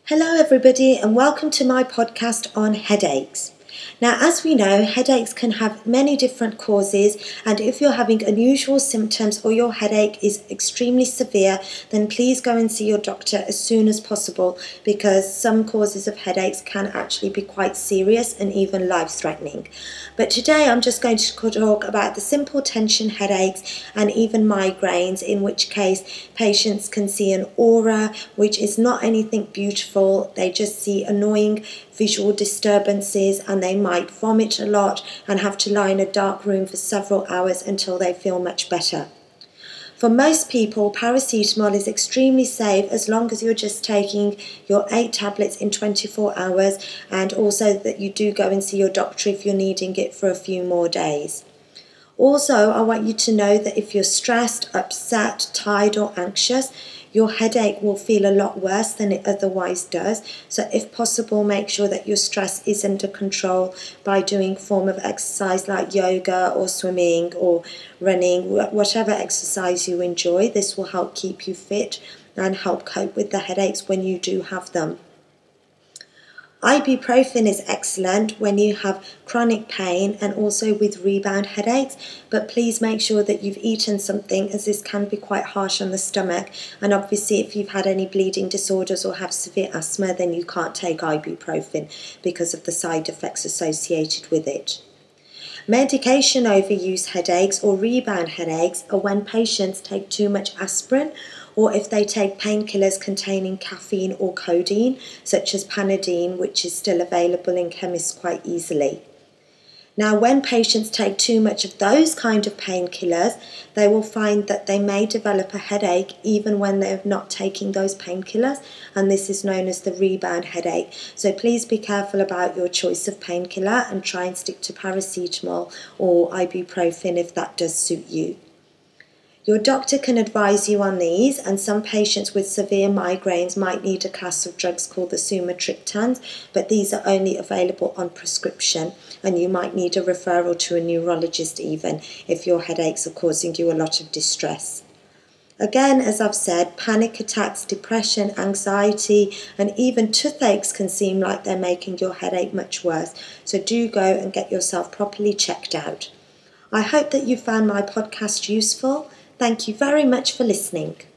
Hello everybody and welcome to my podcast on headaches. Now, as we know, headaches can have many different causes, and if you're having unusual symptoms or your headache is extremely severe, then please go and see your doctor as soon as possible, because some causes of headaches can actually be quite serious and even life-threatening. But today I'm just going to talk about the simple tension headaches and even migraines, in which case patients can see an aura which is not anything beautiful. They just see annoying visual disturbances, and they might vomit a lot and have to lie in a dark room for several hours until they feel much better. For most people, paracetamol is extremely safe as long as you're just taking your 8 tablets in 24 hours, and also that you do go and see your doctor if you're needing it for a few more days. Also, I want you to know that if you're stressed, upset, tired or anxious, your headache will feel a lot worse than it otherwise does. So if possible, make sure that your stress is under control by doing a form of exercise like yoga or swimming or running, whatever exercise you enjoy. This will help keep you fit and help cope with the headaches when you do have them. Ibuprofen is excellent when you have chronic pain and also with rebound headaches, but please make sure that you've eaten something, as this can be quite harsh on the stomach, and obviously if you've had any bleeding disorders or have severe asthma, then you can't take ibuprofen because of the side effects associated with it. Medication overuse headaches or rebound headaches are when patients take too much aspirin, or if they take painkillers containing caffeine or codeine, such as Panadine, which is still available in chemists quite easily. Now, when patients take too much of those kind of painkillers, they will find that they may develop a headache even when they're not taking those painkillers, and this is known as the rebound headache. So please be careful about your choice of painkiller and try and stick to paracetamol or ibuprofen if that does suit you. Your doctor can advise you on these, and some patients with severe migraines might need a class of drugs called the sumatriptans, but these are only available on prescription, and you might need a referral to a neurologist even if your headaches are causing you a lot of distress. Again, as I've said, panic attacks, depression, anxiety, and even toothaches can seem like they're making your headache much worse, so do go and get yourself properly checked out. I hope that you found my podcast useful. Thank you very much for listening.